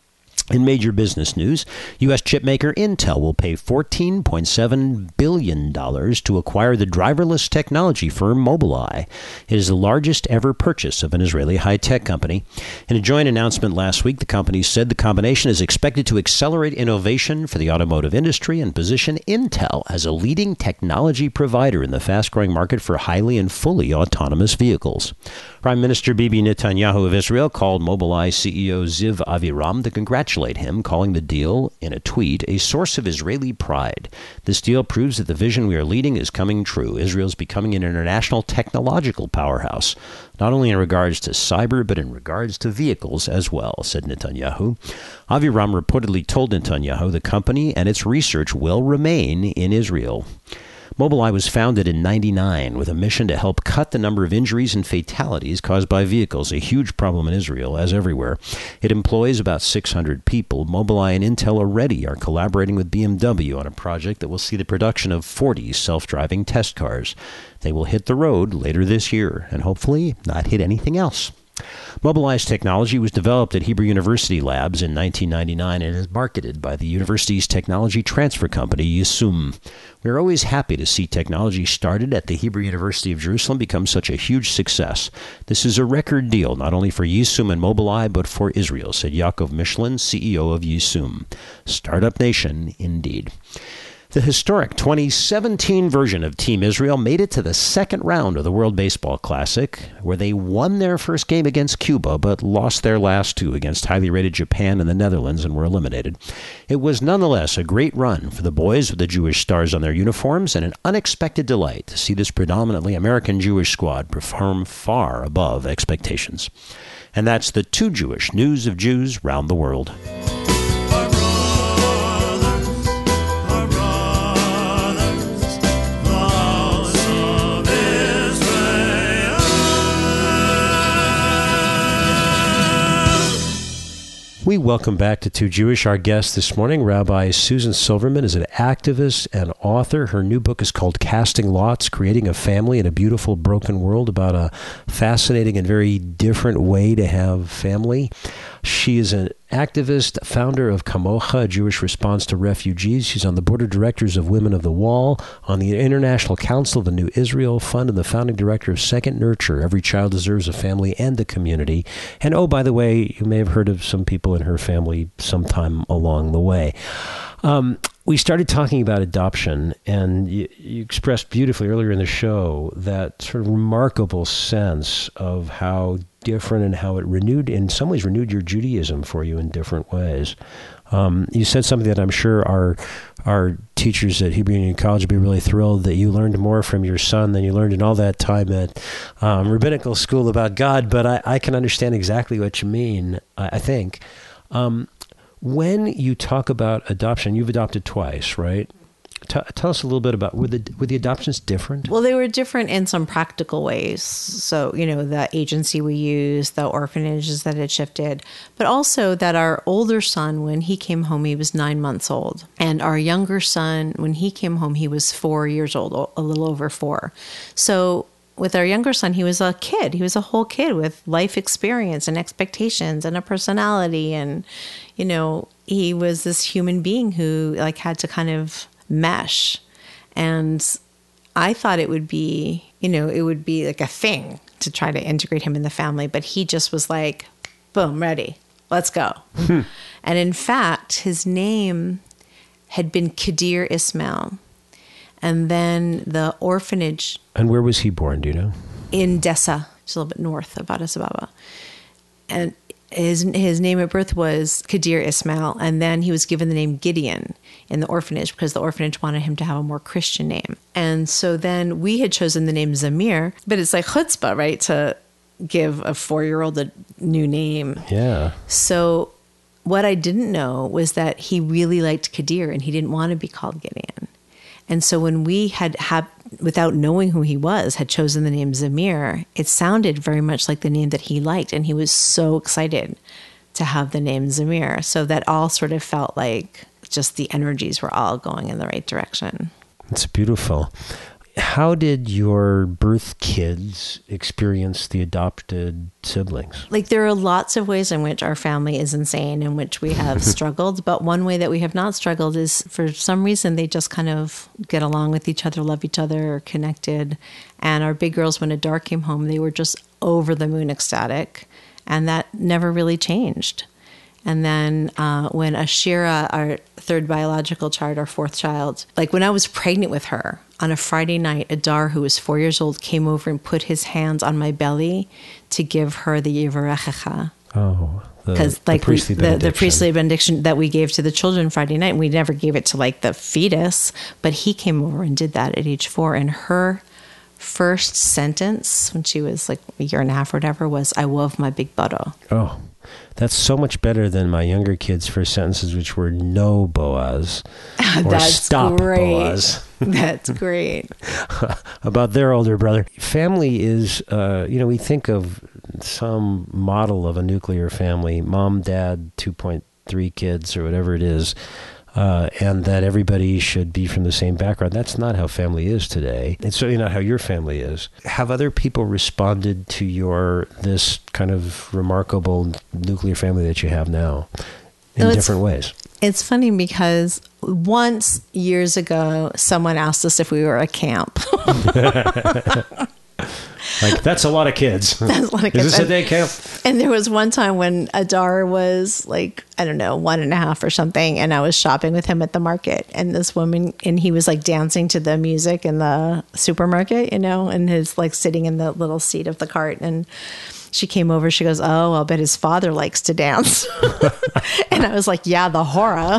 In major business news, U S chipmaker Intel will pay fourteen point seven billion dollars to acquire the driverless technology firm Mobileye. It is the largest ever purchase of an Israeli high-tech company. In a joint announcement last week, the company said the combination is expected to accelerate innovation for the automotive industry and position Intel as a leading technology provider in the fast-growing market for highly and fully autonomous vehicles. Prime Minister Bibi Netanyahu of Israel called Mobileye C E O Ziv Aviram to congratulate him, calling the deal, in a tweet, a source of Israeli pride. This deal proves that the vision we are leading is coming true. Israel is becoming an international technological powerhouse, not only in regards to cyber, but in regards to vehicles as well, said Netanyahu. Aviram reportedly told Netanyahu the company and its research will remain in Israel. Mobileye was founded in ninety-nine with a mission to help cut the number of injuries and fatalities caused by vehicles, a huge problem in Israel, as everywhere. It employs about six hundred people. Mobileye and Intel already are collaborating with B M W on a project that will see the production of forty self-driving test cars. They will hit the road later this year and hopefully not hit anything else. Mobileye's technology was developed at Hebrew University Labs in nineteen ninety-nine and is marketed by the university's technology transfer company, Yisum. We are always happy to see technology started at the Hebrew University of Jerusalem become such a huge success. This is a record deal, not only for Yisum and Mobileye, but for Israel, said Yaakov Michelin, C E O of Yisum. Startup nation, indeed. The historic twenty seventeen version of Team Israel made it to the second round of the World Baseball Classic, where they won their first game against Cuba, but lost their last two against highly rated Japan and the Netherlands and were eliminated. It was nonetheless a great run for the boys with the Jewish stars on their uniforms and an unexpected delight to see this predominantly American Jewish squad perform far above expectations. And that's the Too Jewish News of Jews Round the World. We welcome back to Too Jewish. Our guest this morning, Rabbi Susan Silverman, is an activist and author. Her new book is called Casting Lots, Creating a Family in a Beautiful Broken World, about a fascinating and very different way to have family. She is an activist, founder of Kamocha, a Jewish response to refugees. She's on the board of directors of Women of the Wall, on the International Council of the New Israel Fund, and the founding director of Second Nurture. Every child deserves a family and a community. And oh, by the way, you may have heard of some people in her family sometime along the way. Um, we started talking about adoption, and you, you expressed beautifully earlier in the show that sort of remarkable sense of how different and how it renewed, in some ways, renewed your Judaism for you in different ways. Um, you said something that I'm sure our our teachers at Hebrew Union College would be really thrilled, that you learned more from your son than you learned in all that time at um, rabbinical school about God. But I, I can understand exactly what you mean, I, I think. Um, When you talk about adoption, you've adopted twice, right? T- tell us a little bit about, were the, were the adoptions different? Well, they were different in some practical ways. So, you know, the agency we used, the orphanages that had shifted, but also that our older son, when he came home, he was nine months old. And our younger son, when he came home, he was four years old, a little over four. So with our younger son, he was a kid. He was a whole kid with life experience and expectations and a personality. And, you know, he was this human being who like had to kind of mesh. And I thought it would be, you know, it would be like a thing to try to integrate him in the family. But he just was like, boom, ready. Let's go. Hmm. And in fact, his name had been Kadir Ismail. And then the orphanage. And where was he born, do you know? In Dessa, just a little bit north of Addis Ababa. And his his name at birth was Kadir Ismail. And then he was given the name Gideon in the orphanage because the orphanage wanted him to have a more Christian name. And so then we had chosen the name Zamir. But it's like chutzpah, right? To give a four-year-old a new name. Yeah. So what I didn't know was that he really liked Kadir and he didn't want to be called Gideon. And so when we had, had, without knowing who he was, had chosen the name Zamir, it sounded very much like the name that he liked. And he was so excited to have the name Zamir. So that all sort of felt like just the energies were all going in the right direction. It's beautiful. How did your birth kids experience the adopted siblings? Like, there are lots of ways in which our family is insane, in which we have struggled. But one way that we have not struggled is, for some reason, they just kind of get along with each other, love each other, are connected. And our big girls, when Adar came home, they were just over the moon ecstatic. And that never really changed. And then uh, when Ashira, our third biological child, our fourth child, like when I was pregnant with her, on a Friday night, Adar, who was four years old, came over and put his hands on my belly to give her the Yivarechecha. Oh, because like the priestly, we, the, the priestly benediction that we gave to the children Friday night, and we never gave it to like the fetus, but he came over and did that at age four. And her first sentence when she was like a year and a half or whatever was, "I love my big butto." Oh, that's so much better than my younger kids' first sentences, which were "No, Boaz," or That's "Stop, great. Boaz." That's great. About their older brother. Family is, uh, you know, we think of some model of a nuclear family, mom, dad, two point three kids, or whatever it is, uh, and that everybody should be from the same background. That's not how family is today. It's certainly not how your family is. Have other people responded to your, this kind of remarkable nuclear family that you have now in No, different ways? It's funny because once years ago, someone asked us if we were a camp. Like, that's a lot of kids. That's a lot of kids. Is this a day camp? And there was one time when Adar was like, I don't know, one and a half or something. And I was shopping with him at the market. And this woman, and he was like dancing to the music in the supermarket, you know, and his like sitting in the little seat of the cart. And she came over, she goes, "Oh, I'll bet his father likes to dance." And I was like, yeah, the horror.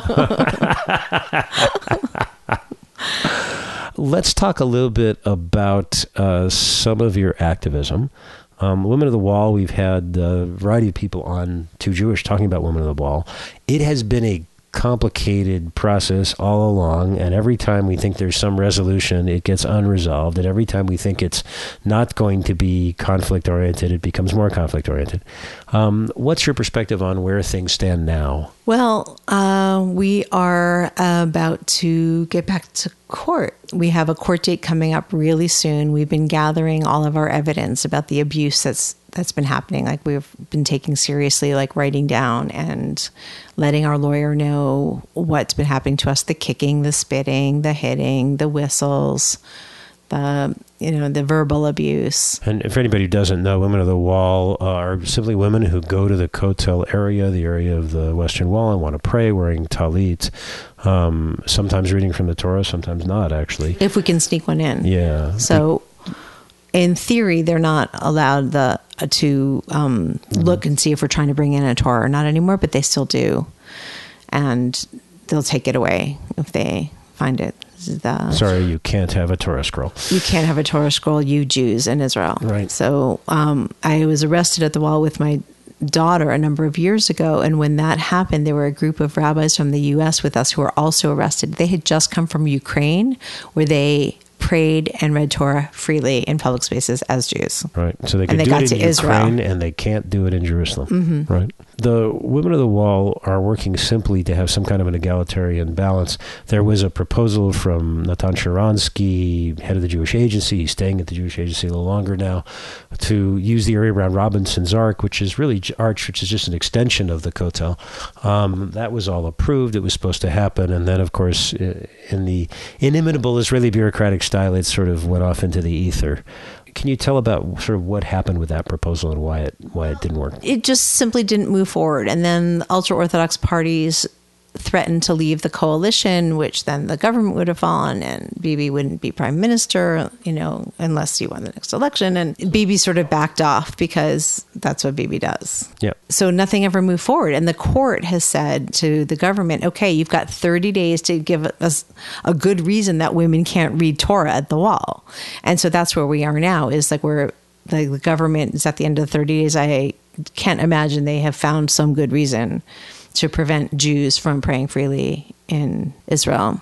Let's talk a little bit about uh, some of your activism. Um, Women of the Wall, we've had a variety of people on Too Jewish talking about Women of the Wall. It has been a complicated process all along, and every time we think there's some resolution, it gets unresolved, and every time we think it's not going to be conflict-oriented, it becomes more conflict-oriented. Um, what's your perspective on where things stand now? Well, uh, we are about to get back to court. We have a court date coming up really soon. We've been gathering all of our evidence about the abuse that's that's been happening. Like, we've been taking seriously, like writing down and letting our lawyer know what's been happening to us: the kicking, the spitting, the hitting, the whistles, the, you know, the verbal abuse. And if anybody who doesn't know, Women of the Wall are simply women who go to the Kotel area, the area of the Western Wall, and want to pray wearing talit, um, sometimes reading from the Torah, sometimes not, actually. If we can sneak one in. Yeah. So in theory, they're not allowed the uh, to um, mm-hmm. look and see if we're trying to bring in a Torah or not anymore, but they still do. And they'll take it away if they find it. The, Sorry, you can't have a Torah scroll. You can't have a Torah scroll, you Jews in Israel. Right. So um, I was arrested at the wall with my daughter a number of years ago. And when that happened, there were a group of rabbis from the U S with us who were also arrested. They had just come from Ukraine, where they prayed and read Torah freely in public spaces as Jews. Right. So they And could they do got it to in Israel. Ukraine and they can't do it in Jerusalem. Mhm. Right. The Women of the Wall are working simply to have some kind of an egalitarian balance. There was a proposal from Natan Sharansky, head of the Jewish Agency, he's staying at the Jewish Agency a little longer now, to use the area around Robinson's Ark, which is really Arch, which is just an extension of the Kotel. Um, that was all approved. It was supposed to happen. And then, of course, in the inimitable Israeli bureaucratic style, it sort of went off into the ether. Can you tell about sort of what happened with that proposal and why it why it didn't work? It just simply didn't move forward. And then ultra-Orthodox parties threatened to leave the coalition, which then the government would have fallen and Bibi wouldn't be prime minister, you know, unless he won the next election. And Bibi sort of backed off because that's what Bibi does. Yeah. So nothing ever moved forward. And the court has said to the government, okay, you've got thirty days to give us a good reason that women can't read Torah at the wall. And so that's where we are now, is like we're, the, the government is at the end of the thirty days. I can't imagine they have found some good reason to prevent Jews from praying freely in Israel.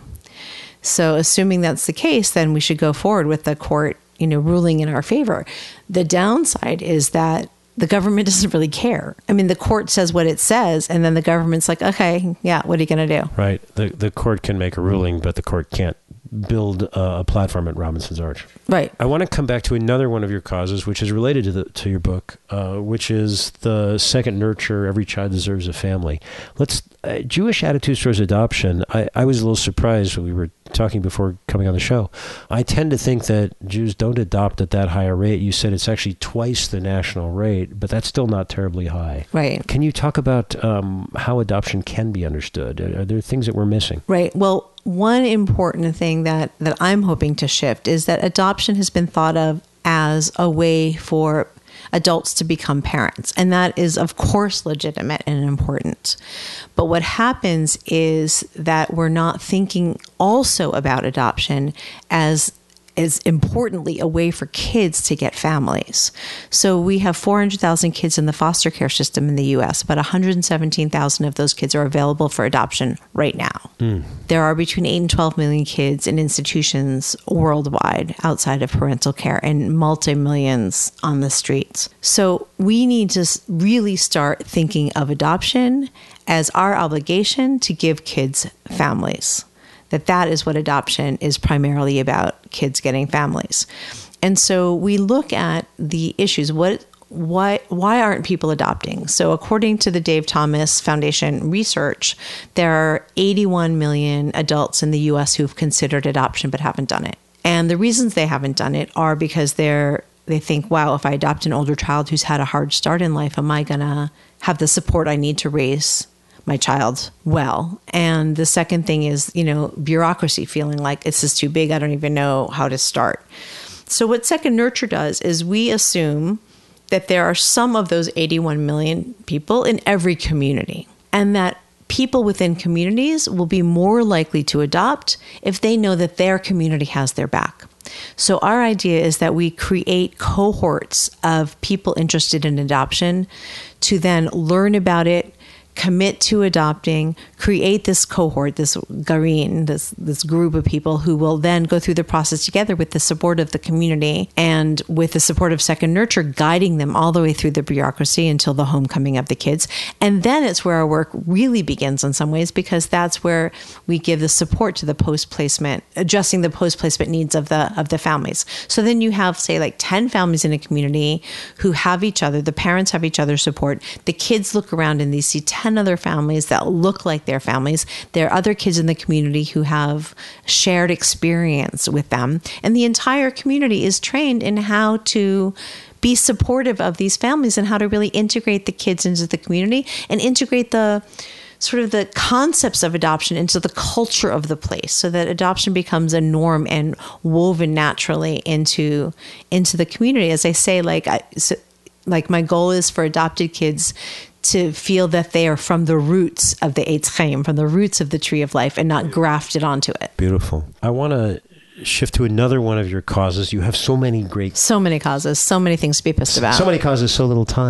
So assuming that's the case, then we should go forward with the court, you know, ruling in our favor. The downside is that the government doesn't really care. I mean, the court says what it says, and then the government's like, okay, yeah, what are you going to do? Right. The the court can make a ruling, but the court can't build a, a platform at Robinson's Arch. Right. I want to come back to another one of your causes, which is related to the to your book, uh, which is the second nurture, every child deserves a family. Let's uh, Jewish attitudes towards adoption. I, I was a little surprised when we were talking before coming on the show. I tend to think that Jews don't adopt at that higher rate. You said it's actually twice the national rate, but that's still not terribly high. Right. Can you talk about um, how adoption can be understood? Are, are there things that we're missing? Right. Well, one important thing that, that I'm hoping to shift is that adoption has been thought of as a way for adults to become parents. And that is, of course, legitimate and important. But what happens is that we're not thinking also about adoption as is importantly a way for kids to get families. So we have four hundred thousand kids in the foster care system in the U S. About one hundred seventeen thousand of those kids are available for adoption right now. Mm. There are between eight and twelve million kids in institutions worldwide outside of parental care and multi-millions on the streets. So we need to really start thinking of adoption as our obligation to give kids families. That that is what adoption is primarily about, kids getting families. And so we look at the issues. What, why, why aren't people adopting? So according to the Dave Thomas Foundation research, there are eighty-one million adults in the U S who've considered adoption but haven't done it. And the reasons they haven't done it are because they're they think, wow, if I adopt an older child who's had a hard start in life, am I going to have the support I need to raise my child well? And the second thing is, you know, bureaucracy, feeling like this is too big. I don't even know how to start. So what Second Nurture does is we assume that there are some of those eighty-one million people in every community, and that people within communities will be more likely to adopt if they know that their community has their back. So our idea is that we create cohorts of people interested in adoption to then learn about it, commit to adopting, create this cohort, this garin, this this group of people who will then go through the process together with the support of the community and with the support of Second Nurture, guiding them all the way through the bureaucracy until the homecoming of the kids. And then it's where our work really begins in some ways, because that's where we give the support to the post-placement, adjusting the post-placement needs of the of the families. So then you have, say, like ten families in a community who have each other, the parents have each other's support, the kids look around and they see ten other families that look like their families. There are other kids in the community who have shared experience with them. And the entire community is trained in how to be supportive of these families and how to really integrate the kids into the community and integrate the sort of the concepts of adoption into the culture of the place, so that adoption becomes a norm and woven naturally into, into the community. As I say, like, I, so, like my goal is for adopted kids to feel that they are from the roots of the Eitz Chaim, from the roots of the tree of life, and not grafted onto it. Beautiful. I want to shift to another one of your causes. You have so many great... So many causes, so many things to be pissed about. So many causes, so little time.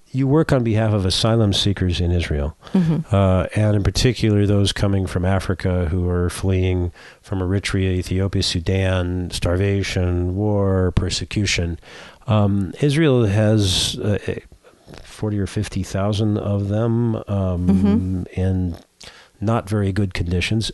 you work on behalf of asylum seekers in Israel, mm-hmm. uh, and in particular those coming from Africa who are fleeing from Eritrea, Ethiopia, Sudan, starvation, war, persecution. Um, Israel has uh, forty or fifty thousand of them um, mm-hmm. in not very good conditions.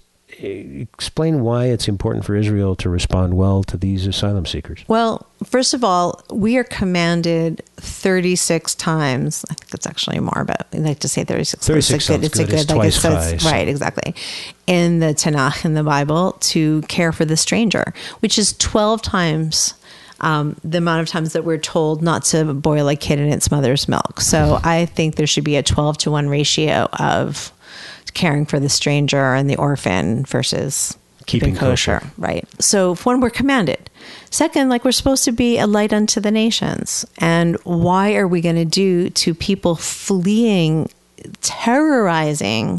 Explain why it's important for Israel to respond well to these asylum seekers. Well, first of all, we are commanded thirty-six times. I think it's actually more, but I like to say thirty-six. thirty-six sounds it's a good. good, It's like twice it says, high, right, exactly. In the Tanakh, in the Bible, to care for the stranger, which is twelve times um, the amount of times that we're told not to boil a kid in its mother's milk. So I think there should be a twelve to one ratio of caring for the stranger and the orphan versus keeping, keeping kosher. kosher. Right. So one, we're commanded. Second, like we're supposed to be a light unto the nations. And why are we going to do to people fleeing, terrorizing,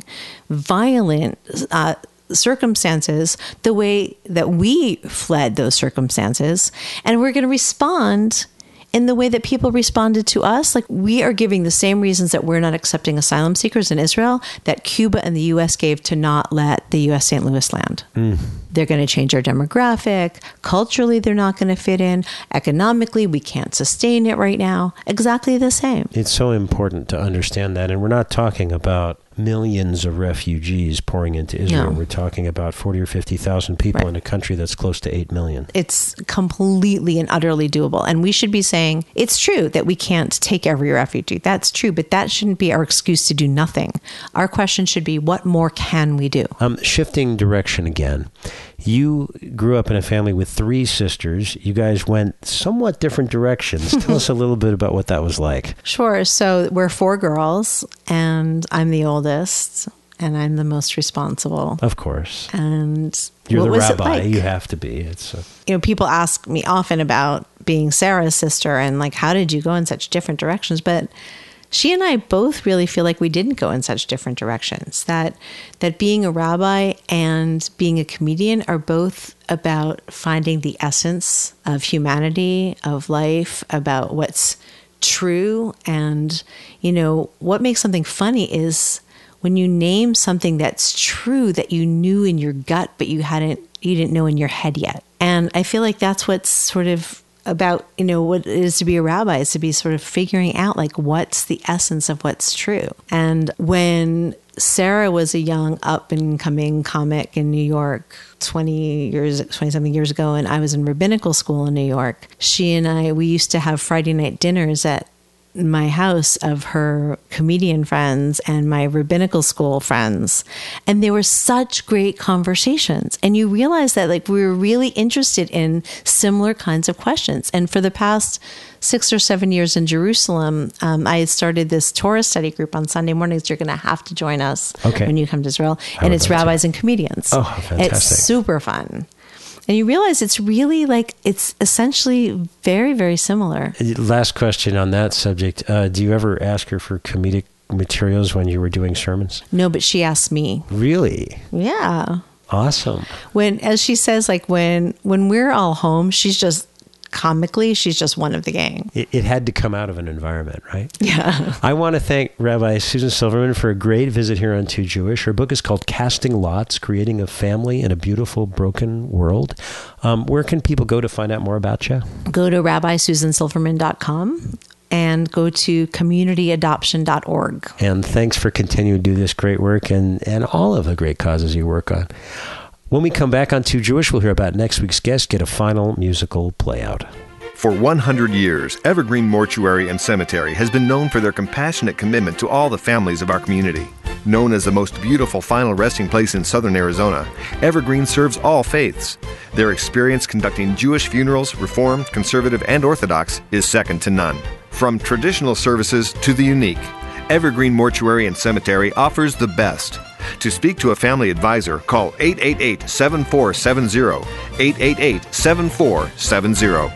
violent uh, circumstances the way that we fled those circumstances? And we're going to respond in the way that people responded to us. Like we are giving the same reasons that we're not accepting asylum seekers in Israel that Cuba and the U S gave to not let the U S Saint Louis land. Mm. They're going to change our demographic. Culturally, they're not going to fit in. Economically, we can't sustain it right now. Exactly the same. It's so important to understand that. And we're not talking about millions of refugees pouring into Israel. No. We're talking about forty or fifty thousand people right. in a country that's close to eight million. It's completely and utterly doable. And we should be saying, it's true that we can't take every refugee. That's true, but that shouldn't be our excuse to do nothing. Our question should be, what more can we do? Um, shifting direction again. You grew up in a family with three sisters. You guys went somewhat different directions. Tell us a little bit about what that was like. Sure. So we're four girls, and I'm the oldest, and I'm the most responsible. Of course. And you're what the was rabbi. It like? You have to be. It's a- you know, people ask me often about being Sarah's sister and like, how did you go in such different directions? But she and I both really feel like we didn't go in such different directions, that that being a rabbi and being a comedian are both about finding the essence of humanity, of life, about what's true. And, you know, what makes something funny is when you name something that's true that you knew in your gut, but you hadn't, you didn't know in your head yet. And I feel like that's what's sort of about, you know, what it is to be a rabbi, is to be sort of figuring out like what's the essence of what's true. And when Sarah was a young up and coming comic in New York twenty years, twenty something years ago, and I was in rabbinical school in New York, she and I, we used to have Friday night dinners at my house of her comedian friends and my rabbinical school friends. And they were such great conversations. And you realize that like we were really interested in similar kinds of questions. And for the past six or seven years in Jerusalem, um, I had started this Torah study group on Sunday mornings. You're going to have to join us okay. when you come to Israel. And it's rabbis and comedians. Oh, fantastic. It's super fun. And you realize it's really like, it's essentially very, very similar. Last question on that subject. Uh, do you ever ask her for comedic materials when you were doing sermons? No, but she asked me. Really? Yeah. Awesome. When, as she says, like when, when we're all home, she's just, comically, she's just one of the gang. It, it had to come out of an environment, right? Yeah. I want to thank Rabbi Susan Silverman for a great visit here on Too Jewish. Her book is called Casting Lots, Creating a Family in a Beautiful Broken World. Um, where can people go to find out more about you? Go to rabbi susan silverman dot com and go to community adoption dot org. And thanks for continuing to do this great work and, and all of the great causes you work on. When we come back on Too Jewish, we'll hear about next week's guest get a final musical playout. For one hundred years, Evergreen Mortuary and Cemetery has been known for their compassionate commitment to all the families of our community. Known as the most beautiful final resting place in southern Arizona, Evergreen serves all faiths. Their experience conducting Jewish funerals, Reformed, Conservative, and Orthodox, is second to none. From traditional services to the unique, Evergreen Mortuary and Cemetery offers the best. To speak to a family advisor, call eight eight eight, seven four seven zero, eight eight eight, seven four seven zero.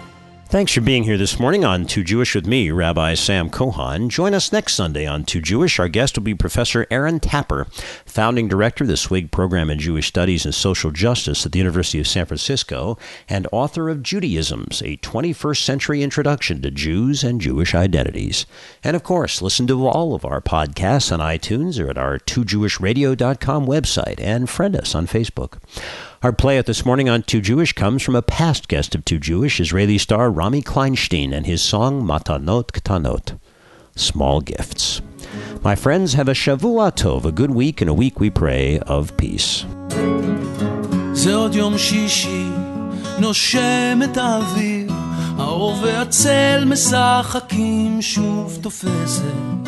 Thanks for being here this morning on Too Jewish with me, Rabbi Sam Kohan. Join us next Sunday on Too Jewish. Our guest will be Professor Aaron Tapper, founding director of the Swig Program in Jewish Studies and Social Justice at the University of San Francisco, and author of Judaisms, a twenty-first century introduction to Jews and Jewish identities. And of course, listen to all of our podcasts on iTunes or at our two jewish radio dot com website, and friend us on Facebook. Our play-out this morning on Too Jewish comes from a past guest of Too Jewish, Israeli star Rami Kleinstein, and his song Matanot Ktanot, Small Gifts. My friends, have a Shavua Tov, a good week, and a week, we pray, of peace. זה עוד יום שישי, נושם את האוויר, האור והצל משחקים שוב תופסת.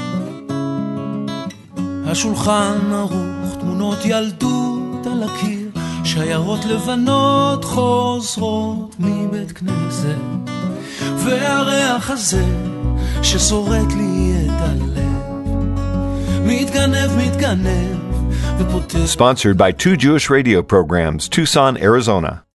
השולחן ערוך, תמונות ילדות על הקיר, שיירות לבנות חוזרות מבית כנסת, והריח הזה ששורט לי את הלב, מתגנב, מתגנב ופותח. Sponsored by two Jewish radio programs, Tucson, Arizona.